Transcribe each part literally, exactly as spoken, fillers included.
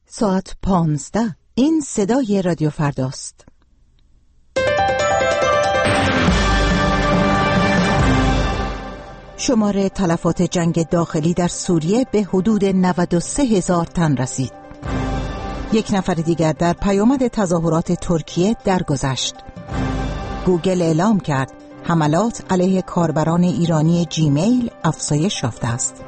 ساعت پانزده. این صدای رادیو فرداست. شمار تلفات جنگ داخلی در سوریه به حدود نود و سه هزار تن رسید. یک نفر دیگر در پیامد تظاهرات ترکیه درگذشت. گوگل اعلام کرد حملات علیه کاربران ایرانی جیمیل افزایش یافته است.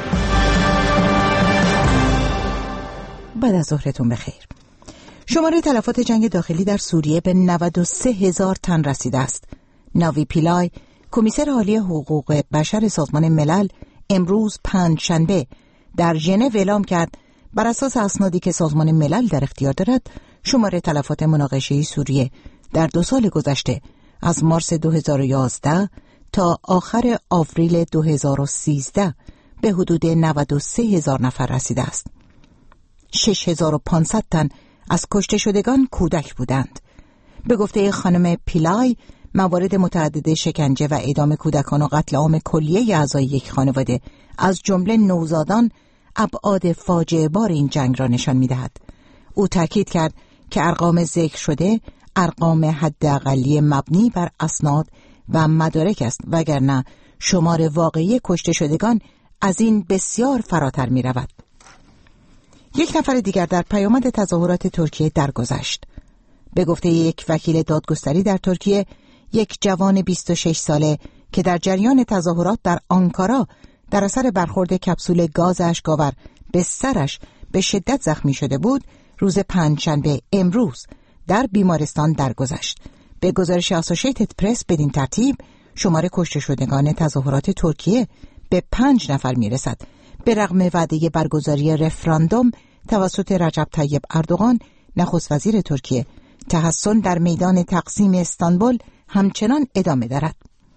بعد از ظهرتون بخیر. شمار تلفات جنگ داخلی در سوریه به نود و سه هزار تن رسیده است. ناوی پیلای، کمیسر عالی حقوق بشر سازمان ملل، امروز پنجشنبه در ژنو اعلام کرد بر اساس اسنادی که سازمان ملل در اختیار دارد، شمار تلفات مناقشه‌ای سوریه در دو سال گذشته از مارس دو هزار و یازده تا آخر آوریل دو هزار و سیزده به حدود نود و سه هزار نفر رسیده است. شش هزار و پانصد تن از کشته شدگان کودک بودند. به گفته خانم پیلای، موارد متعدد شکنجه و اعدام کودکان و قتل عام کلیه اعضای یک خانواده از جمله نوزادان ابعاد فاجعه بار این جنگ را نشان می‌دهد. او تاکید کرد که ارقام ذکر شده ارقام حداقلی مبنی بر اسناد و مدارک است، وگرنه شمار واقعی کشته شدگان از این بسیار فراتر می‌رود. یک نفر دیگر در پیامد تظاهرات ترکیه درگذشت. به گفته یک وکیل دادگستری در ترکیه، یک جوان بیست و شش ساله که در جریان تظاهرات در آنکارا در اثر برخورد کپسول گاز اشک‌آور به سرش به شدت زخمی شده بود، روز پنجشنبه امروز در بیمارستان درگذشت. به گزارش اسوشیتد پرس بدین ترتیب شمار کشته شدگان تظاهرات ترکیه به پنج نفر میرسد. به رغم وعده برگزاری رفراندوم توسط رجب طیب اردوغان نخست وزیر ترکیه، تحسن در میدان تقسیم استانبول همچنان ادامه دارد.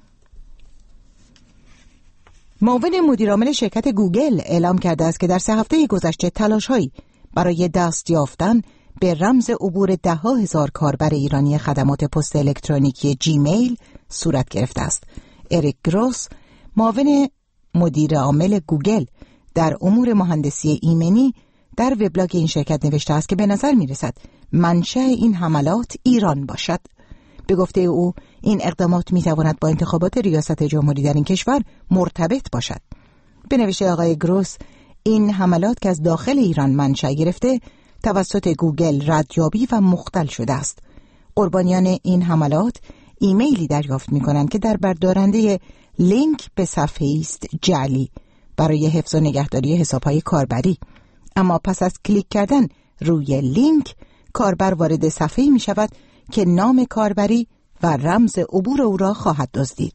معاون مدیرعامل شرکت گوگل اعلام کرده است که در سه هفته گذشته تلاش‌هایی برای دست یافتن به رمز عبور ده ها هزار کاربر ایرانی خدمات پست الکترونیکی جیمیل صورت گرفته است. اریک گروس، معاون مدیر عامل گوگل در امور مهندسی ایمنی، در وبلاگ این شرکت نوشته است که به نظر می رسد منشأ این حملات ایران باشد. به گفته او این اقدامات می تواند با انتخابات ریاست جمهوری در این کشور مرتبط باشد. به نوشته آقای گروس، این حملات که از داخل ایران منشأ گرفته توسط گوگل ردیابی و مختل شده است. قربانیان این حملات ایمیلی دریافت می کنند که در بردارنده لینک به صفحه است جعلی برای حفظ و نگهداری حساب‌های کاربری، اما پس از کلیک کردن روی لینک کاربر وارد صفحه‌ای می شود که نام کاربری و رمز عبور او را خواهد دزدید.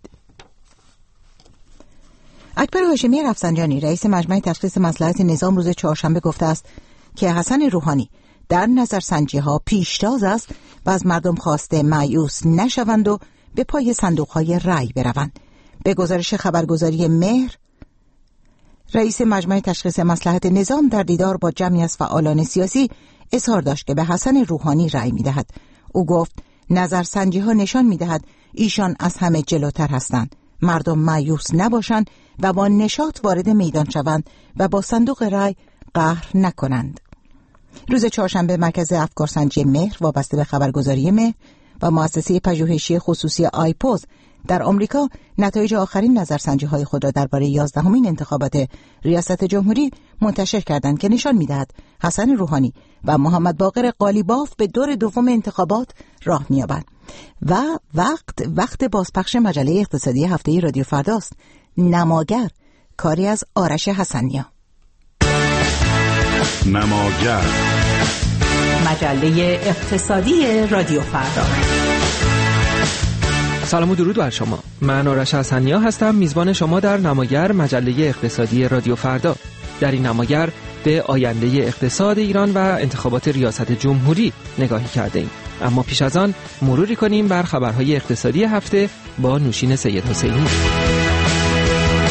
اکبر هاشمی رفسنجانی، رئیس مجمع تشخیص مصلحت نظام، روز چهارشنبه گفته است که حسن روحانی در نظرسنجی‌ها پیشتاز است و از مردم خواسته مایوس نشوند و به پای صندوق‌های رأی بروند. به گزارش خبرگزاری مهر، رئیس مجمع تشخیص مصلحت نظام در دیدار با جمعی از فعالان سیاسی اظهار داشت که به حسن روحانی رأی می‌دهد. او گفت نظرسنجی‌ها نشان می‌دهد ایشان از همه جلوتر هستند. مردم مایوس نباشند و با نشاط وارد میدان شوند و با صندوق رأی قهر نکنند. روز چهارشنبه مرکز افکارسنجی مهر وابسته به خبرگزاری مهر و مؤسسه پژوهشی خصوصی آیپوز در آمریکا نتایج آخرین نظرسنجی‌های خود را درباره یازدهمین انتخابات ریاست جمهوری منتشر کردند که نشان می‌دهد حسن روحانی و محمد باقر قالیباف به دور دوم انتخابات راه می‌یابند. و وقت وقت بازپخش مجله اقتصادی هفته رادیو فرداست. نماگر، کاری از آرش حسنیا. نماگر، مجله اقتصادی رادیو فردا. سلام و درود بر شما. من آرش حسنیا هستم، میزبان شما در نماگر، مجله اقتصادی رادیو فردا. در این نماگر به آینده اقتصاد ایران و انتخابات ریاست جمهوری نگاهی کرده ایم. اما پیش از آن مروری کنیم بر خبرهای اقتصادی هفته با نوشین سید حسینی.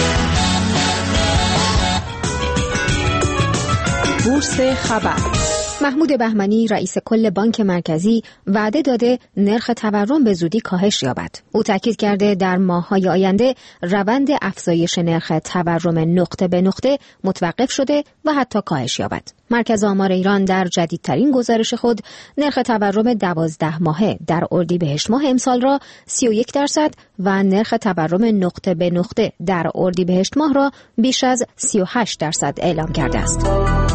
بورس خبر. محمود بهمنی رئیس کل بانک مرکزی وعده داده نرخ تورم به زودی کاهش یابد. او تاکید کرده در ماه‌های آینده روند افزایش نرخ تورم نقطه به نقطه متوقف شده و حتی کاهش یابد. مرکز آمار ایران در جدیدترین گزارش خود نرخ تورم دوازده ماهه در اردیبهشت ماه امسال را سی و یک درصد و نرخ تورم نقطه به نقطه در اردیبهشت ماه را بیش از سی و هشت درصد اعلام کرده است.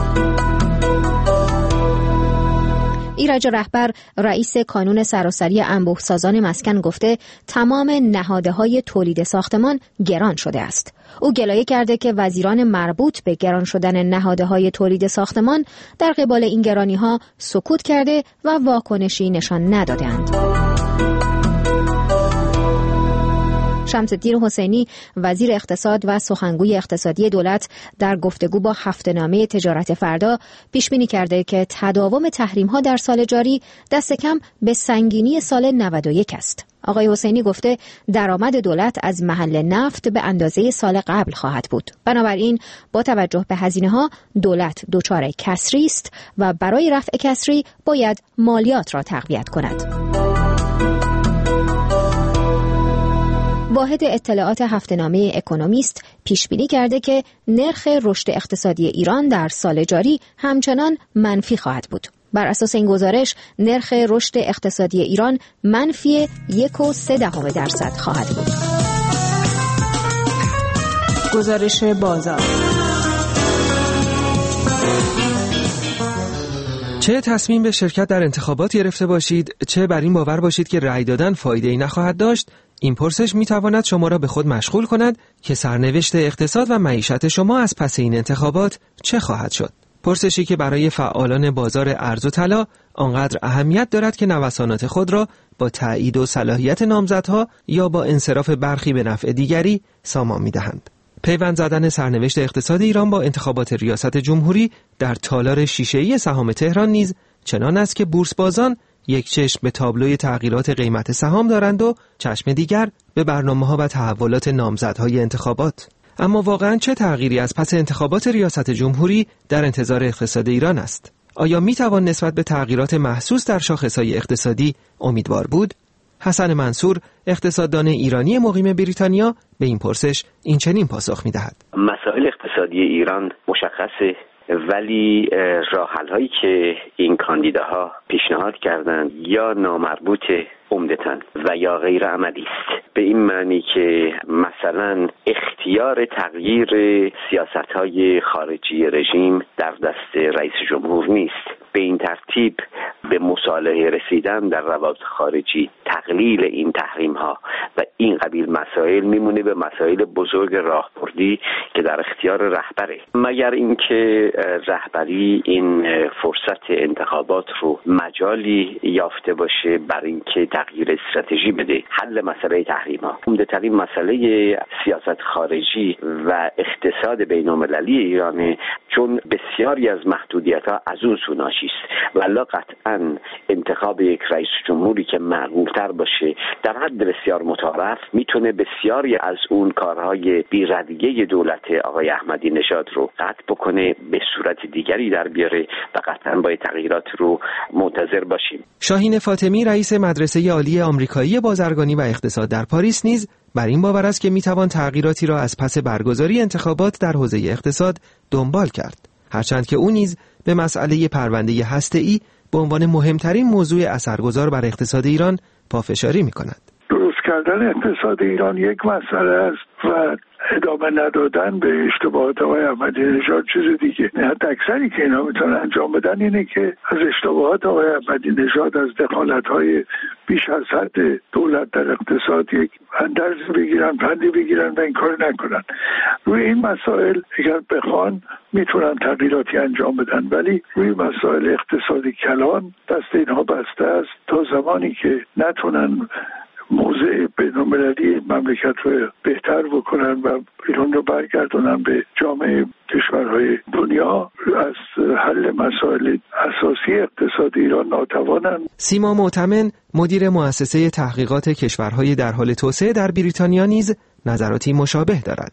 ایرج رهبر رئیس کانون سراسری انبوه‌سازان مسکن گفته تمام نهادهای تولید ساختمان گران شده است. او گلایه کرده که وزیران مربوط به گران شدن نهادهای تولید ساختمان در قبال این گرانی‌ها سکوت کرده و واکنشی نشان ندادند. شمس‌الدین حسینی وزیر اقتصاد و سخنگوی اقتصادی دولت در گفتگو با هفته‌نامه تجارت فردا پیش بینی کرده که تداوم تحریم‌ها در سال جاری دست کم به سنگینی سال نود و یک است. آقای حسینی گفته درآمد دولت از محل نفت به اندازه سال قبل خواهد بود. بنابراین با توجه به هزینه‌ها دولت دچار کسری است و برای رفع کسری باید مالیات را تقویت کند. واحد اطلاعات هفته‌نامه اکونومیست پیش بینی کرده که نرخ رشد اقتصادی ایران در سال جاری همچنان منفی خواهد بود. بر اساس این گزارش نرخ رشد اقتصادی ایران منفی یک و سه دهم درصد خواهد بود. گزارش بازار. چه تصمیم به شرکت در انتخابات گرفته باشید، چه بر این باور باشید که رأی دادن فایده‌ای نخواهد داشت، این پرسش میتواند شما را به خود مشغول کند که سرنوشت اقتصاد و معیشت شما از پس این انتخابات چه خواهد شد. پرسشی که برای فعالان بازار ارز و طلا آنقدر اهمیت دارد که نوسانات خود را با تایید و صلاحیت نامزدها یا با انصراف برخی به نفع دیگری سامان میدهند. پیوند زدن سرنوشت اقتصاد ایران با انتخابات ریاست جمهوری در تالار شیشه‌ای سهام تهران نیز چنان است که بورس بازان یک چشم به تابلوی تغییرات قیمت سهام دارند و چشم دیگر به برنامه‌ها و تحولات نامزدهای انتخابات. اما واقعاً چه تغییری از پس انتخابات ریاست جمهوری در انتظار اقتصاد ایران است؟ آیا میتوان نسبت به تغییرات محسوس در شاخصهای اقتصادی امیدوار بود؟ حسن منصور، اقتصاددان ایرانی مقیم بریتانیا، به این پرسش این چنین پاسخ می‌دهد. مسائل اقتصادی ایران مشخصه، ولی راه‌حل‌هایی که این کاندیداها پیشنهاد کردند یا نامربوط عمدتاً و یا غیر عملی است. به این معنی که مثلا اختیار تغییر سیاست‌های خارجی رژیم در دست رئیس جمهور نیست. به این ترتیب به مصالحه رسیدن در روابط خارجی، تقلیل این تحریم‌ها و این قبیل مسائل میمونه به مسائل بزرگ راهبردی که در اختیار رهبره، مگر اینکه رهبری این فرصت انتخابات رو مجالی یافته باشه بر اینکه تغییر استراتژی بده، حل مسئله تحریم‌ها. عمده‌ترین مسئله سیاست خارجی و اقتصاد بین‌المللی ایران، چون بسیاری از محدودیت‌ها از اون سو ناشی است. والا قطعاً انتخاب یک رئیس جمهوری که معقول‌تر باشه در حد بسیار متعارف میتونه بسیاری از اون کارهای بی‌ردیه دولت آقای احمدی نژاد رو قطع بکنه، به صورت دیگری در بیاره و قطعاً باید تغییرات رو منتظر باشیم. شاهین فاطمی رئیس مدرسه عالی آمریکایی بازرگانی و اقتصاد در پاریس نیز بر این باور است که میتوان تغییراتی را از پس برگزاری انتخابات در حوزه اقتصاد دنبال کرد، هرچند که او نیز به مسئله پرونده هسته‌ای به عنوان مهمترین موضوع اثرگذار بر اقتصاد ایران پافشاری می‌کند. درست کردن اقتصاد ایران یک مسئله است و ادامه ندادن به اشتباهات آقای احمدی نژاد چیز دیگه. حد اکثری که اینا میتونن انجام بدن اینه که از اشتباهات آقای احمدی نژاد، از دخالت‌های بیش از حد دولت در اقتصاد یک اندرزی بگیرن، پندی بگیرن و این کار نکنن. روی این مسائل اگر بخوان میتونن تغییراتی انجام بدن، ولی روی مسائل اقتصادی کلان دست اینها بسته است تا زمانی که نتونن موضع بین‌المللی مملکت رو بهتر بکنن و ایران رو برگردونن به جامعه کشورهای دنیا، از حل مسائل اساسی اقتصاد ایران ناتوانن. سیما معتمن، مدیر مؤسسه تحقیقات کشورهای در حال توسعه در بریتانیا نیز نظراتی مشابه دارد. به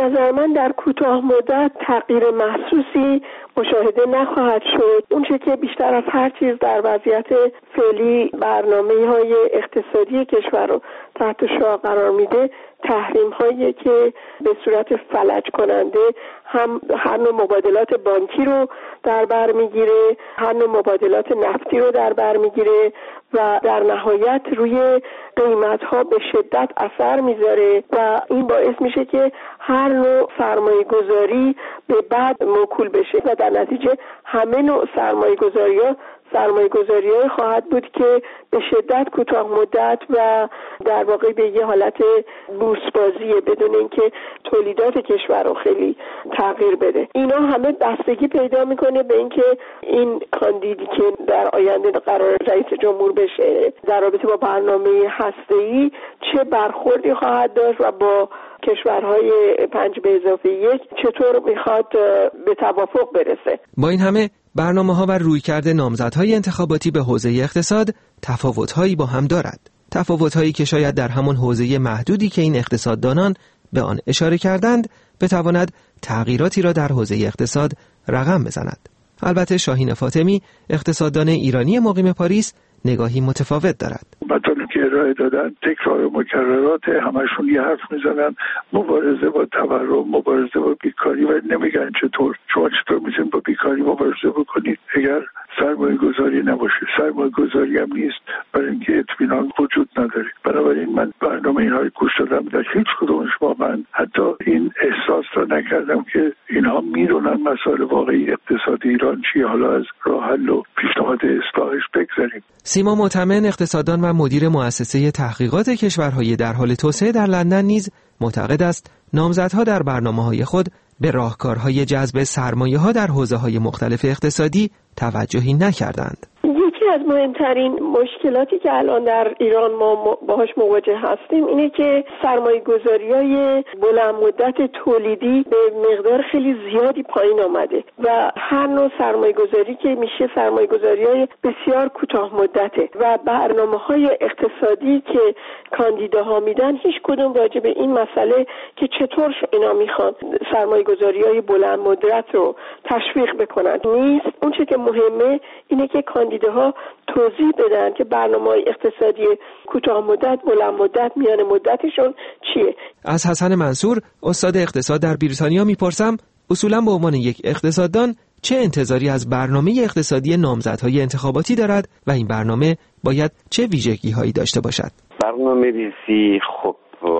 نظر من در کوتاه مدت تغییر محسوسی مشاهده نخواهد شد. اونچه که بیشتر از هر چیز در وضعیت فعلی برنامه‌های اقتصادی کشور رو تحت شعاع قرار میده تحریم هایی که به صورت فلج کننده هم هر نوع مبادلات بانکی رو در بر میگیره، هر نوع مبادلات نفتی رو در بر میگیره و در نهایت روی قیمت ها به شدت اثر میذاره و این باعث میشه که هر نوع سرمایه گذاری به بعد موکول بشه و در نتیجه همه نوع سرمایه گذاری ها سرمایه گذاری خواهد بود که به شدت کوتاه مدت و در واقع به یه حالت بورسبازیه بدون اینکه تولیدات کشور رو خیلی تغییر بده. اینا همه بستگی پیدا میکنه به اینکه این کاندیدی که در آینده قرار رئیس جمهور بشه در رابطه با برنامه هسته‌ای چه برخوردی خواهد داشت و با کشورهای پنج به اضافه یک چطور میخواد به توافق برسه. با این همه برنامه‌ها و رویکرد نامزدهای انتخاباتی به حوزه اقتصاد تفاوت‌هایی با هم دارد. تفاوت‌هایی که شاید در همون حوزه محدودی که این اقتصاددانان به آن اشاره کردند بتواند تغییراتی را در حوزه اقتصاد رقم بزند. البته شاهین فاطمی اقتصاددان ایرانی مقیم پاریس نگاهی متفاوت دارد. مطالبی که ارائه دادن تکرار مکررات، همشون یه حرف میزنن مبارزه با تورم، مبارزه با بیکاری و نمیگن چطور شما چطور میتونید با بیکاری مبارزه بکنید اگر سرمایه گذاری نباشه. سرمایه گذاری هم نیست برای اینکه اطمینان وجود نداره. بنابراین من برنامه اینها رو گوش دادم، در هیچ کدومش واقعا حتی این احساس را نکردم که اینها میدونن مسائل واقعی اقتصادی ایران چیه. حالا از راه حل و پیشنهاد اصلاحش بگذاریم. سیما معتمن اقتصاددان و مدیر مؤسسه تحقیقات کشورهای در حال توسعه در لندن نیز معتقد است نامزدها در برنامه‌های خود به راهکارهای جذب سرمایه‌ها در حوزه‌های مختلف اقتصادی توجهی نکردند. یکی از مهمترین مشکلاتی که الان در ایران ما باهاش مواجه هستیم اینه که سرمایه گذاری‌های بلند مدت تولیدی به مقدار خیلی زیادی پایین آمده و هر نوع سرمایه گذاری که میشه سرمایه گذاری‌های بسیار کوتاه مدته و برنامه‌های اقتصادی که کاندیداها میدن هیچ کدوم راجع به این مسئله که چطور اینا میخوان سرمایه گذاری‌های بلند مدت رو تشویق بکنن نیست. اون چیزی که مهمه اینه که کاندیداها توضیح بدن که برنامه‌های اقتصادی کوتاه مدت، بلند مدت، میان مدتشون چیه. از حسن منصور استاد اقتصاد در بریتانیا میپرسم اصولاً به عنوان یک اقتصاددان چه انتظاری از برنامه اقتصادی نامزدهای انتخاباتی دارد و این برنامه باید چه ویژگی‌هایی داشته باشد؟ برنامه‌ریزی خب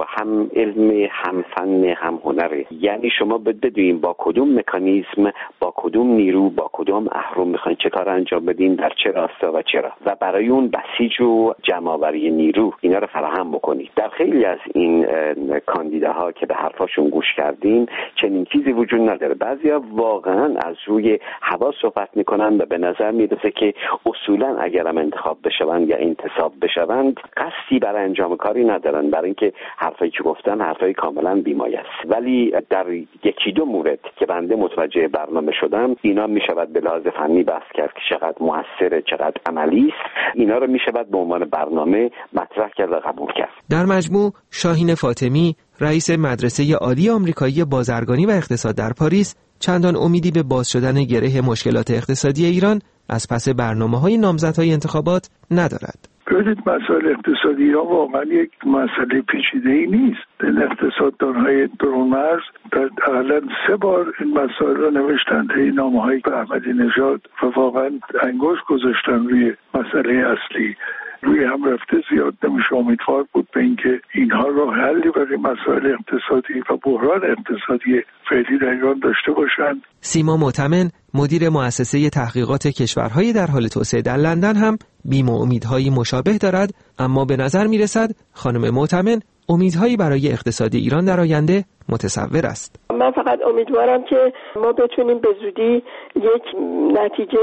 هم علم، هم فن، هم هنره. یعنی شما باید بدونین با کدوم مکانیزم، با کدوم نیرو، با کدوم اهرم میخواین چه کار انجام بدین، در چه راستا و چرا، و برای اون بسیج و جمع‌آوری نیرو اینا رو فراهم بکنید. در خیلی از این کاندیداها که به حرفاشون گوش کردین چنین چیزی وجود نداره. بعضیا واقعا از روی هوا صحبت میکنن و به نظر میرسه که اصولا اگرم انتخاب بشوند یا انتصاب بشوند قصدی برای انجام کاری ندارن، برای اینکه حرفایی که گفتن حرفای کاملا بی‌مایه است. ولی در یکی دو مورد که بنده متوجه برنامه شدم اینا میشود به لحاظ فنی بحث کرد که چقدر موثره، چقدر عملی است. اینا رو میشود به عنوان برنامه مطرح کرد و قبول کرد. در مجموع شاهین فاطمی رئیس مدرسه عالی آمریکایی بازرگانی و اقتصاد در پاریس چندان امیدی به باز شدن گره مشکلات اقتصادی ایران از پس برنامه‌های نامزدهای انتخابات ندارد. ببینید مسائل اقتصادی ها واقعا یک مسئله پیچیده ای نیست. این اقتصاددان‌های درون‌مرز در اقلا سه بار این مسائل رو نوشتند، این نامه‌های به احمدی نژاد و واقعا انگشت گذاشتن روی مسئله اصلی. روی هم رفته زیاد نمیشه. امیدوار بود به اینکه اینها راه حلی برای مسائل اقتصادی و بحران اقتصادی فعلی در ایران داشته باشند. سیما معتمن مدیر مؤسسه تحقیقات کشورهای در حال توسعه در لندن هم بیم و امیدهایی مشابه دارد، اما به نظر میرسد خانم معتمن امیدهایی برای اقتصاد ایران در آینده متصور است. من فقط امیدوارم که ما بتونیم به زودی یک نتیجه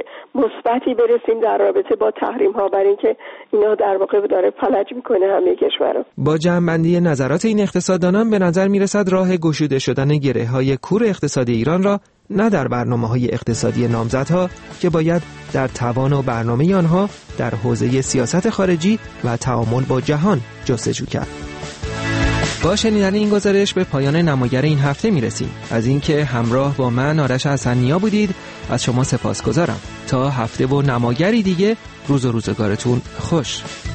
مثبتی برسیم در رابطه با تحریم ها، برای اینکه اینا در واقع داره فلج میکنه همه کشورها. با جمع‌بندی نظرات این اقتصاددانان به نظر میرسد راه گشوده شدن گره‌های کور اقتصاد ایران را نه در برنامه‌های اقتصادی نامزدها که باید در توان و برنامه آنها در حوزه سیاست خارجی و تعامل با جهان جستجو کرد. با شنیدن این گزارش به پایان نماگر این هفته میرسیم. از اینکه همراه با من آرش حسنیا بودید از شما سپاسگزارم. تا هفته و نماگری دیگه، روز و روزگارتون خوش.